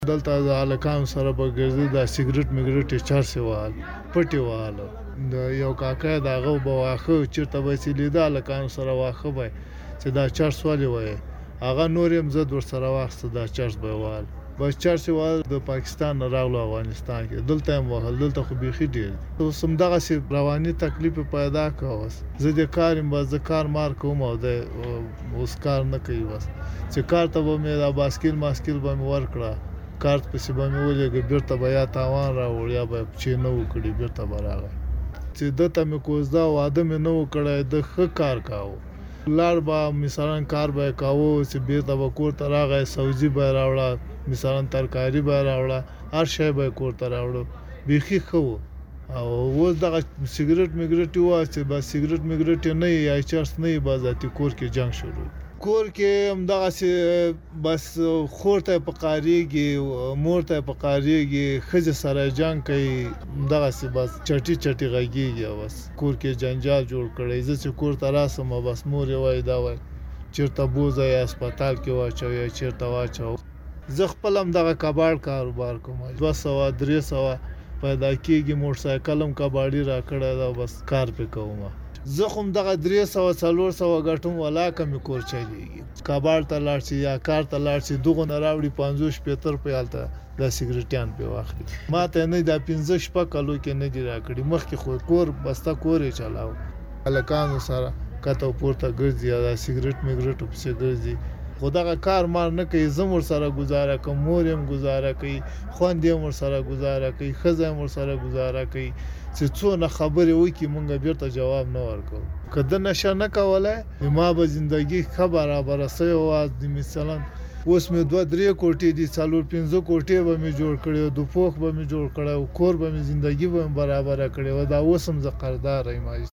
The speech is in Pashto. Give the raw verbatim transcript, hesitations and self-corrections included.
دلته د هلکانو سره به ګرځي دا سګرټ مګرټ یې چرسې وهل پټې وهله د یو کاکا د هغه به واښه چېرته به یې چې لیده هلکانو سره واښه به یې چې دا چرس ولې وهې هغه نور یې هم ضد ورسره واخیسته دا چرس به یې وهل بس چرس یې وهل د پاکستان نه راغلو افغانستان کې دلته یې هم وهل دلته خو بیخي ډېر دي اوس همدغسې رواني تکلیف یې پیدا کړه اوس زه دې کار یم بس زه کار مار کوم او دی اوس کار نه کوي بس چې کار ته به مې دا باسکل ماسکل به مې ورکړه کارت پسې به مې ولېږه بېرته به یا تاوان راوړ یا به پچې نه و کړي بېرته به راغی چې ده ته مې کوزده واده مې نه و کړی ده ښه کار کاوه لاړ به مثلا کار به یې کاوه چې بېرته به کور ته راغی سبزي به یې راوړه مثلا ترکاري به یې راوړه هر شی به یې کور ته راوړه بیخي ښه و او اوس دغه سګرټ مګرټ یې وه چې بس سګرټ مګرټ یې نه یي یا چرس نه یي بس ذاتي کور کې جنګ شروع کور کې همدغسې بس خور ته یې پکارېږي مور ته یې پکارېږي ښځې سره جنګ کوي همدغسې بس چټي چټي غږېږي بس کور کې جنجال جوړ کړی زه چې کور ته راسم بس مور یې وایي دا وایي چېرته بوځه یا هسپتال کې واچوه یا چېرته واچوه زه خپل هم دغه کباړ کاروبار کوم دوه سوه درې سوه پیدا کېږي موټرسایکل هم کباړي راکړی ده بس کار پرې کوم زه خو هم دغه درې سوه څلور سوه ګټم ولاکه مې کور چلېږي کباړ ته لاړ شي یا کار ته لاړ شي دغو نه راوړي پنځوس شپېته روپۍ هلته دا سګرټیان پرې واخلي ما ته نه دا پنځه شپږ کلو کې نه دي راکړي مخکې خو کور بسته کور یې چلاوه هلکانو سره کته و پورته ګرځي یا دا سګرټ مګرټو پسې ګرځي خو دغه کار مار نه کوي زه هم ورسره ګزاره کوم مور یې هم ګزاره کوي خویندې هم ورسره ګزاره کوي ښځه هم ورسره ګزاره کوي چې څونه خبرې وکړي مونږ بېرته جواب نه ورکوو که ده نشه نه کولی ما به زندګي ښه برابره سوې وه مثلا اوس مې دوه درې کوټې دي څلور پنځه کوټې به مې جوړ کړې وه دوپوخ به مې جوړ کړی و کور به مې زندګي به مې برابره کړې وه دا اوس هم زه قرضداره یم